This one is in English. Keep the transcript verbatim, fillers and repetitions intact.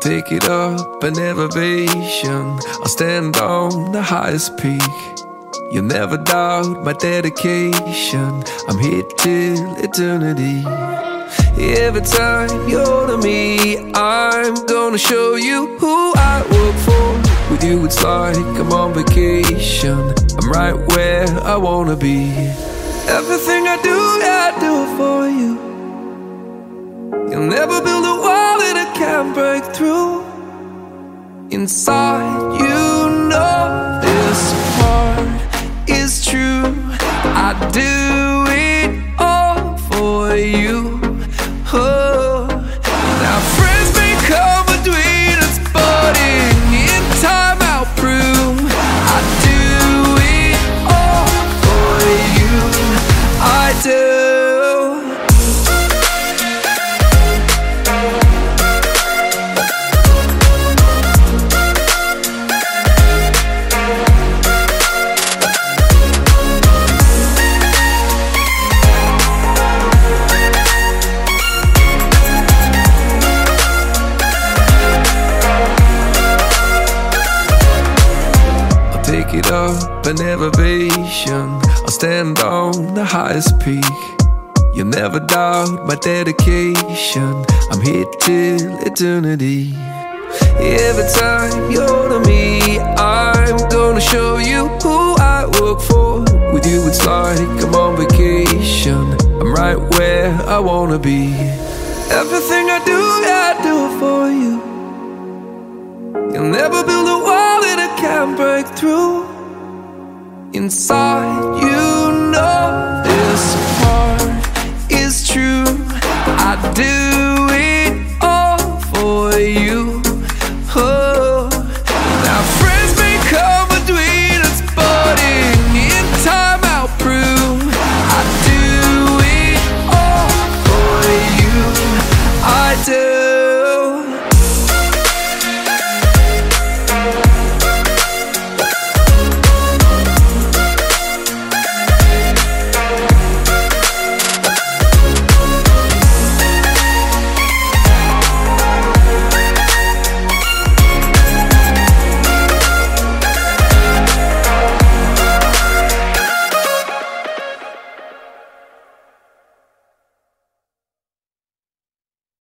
take it up an elevation. I'll stand on the highest peak. You'll never doubt my dedication. I'm here till eternity. Every time you're to me, I'm gonna show you who I work for. With you it's like I'm on vacation. I'm right where I wanna be. Everything I do, I do it for you. You'll never build a wall that I can't break through. Inside you know this part is true. I do it all for you. Oh. Now friends may come between us, but in time I'll prove I do it all for you. I do. Take it up an elevation. I'll stand on the highest peak. You'll never doubt my dedication. I'm here till eternity. Every time you're to me, I'm gonna show you who I work for. With you it's like I'm on vacation. I'm right where I wanna be. Everything I do, I do it for you. You'll never build a wall that I can't break through. Inside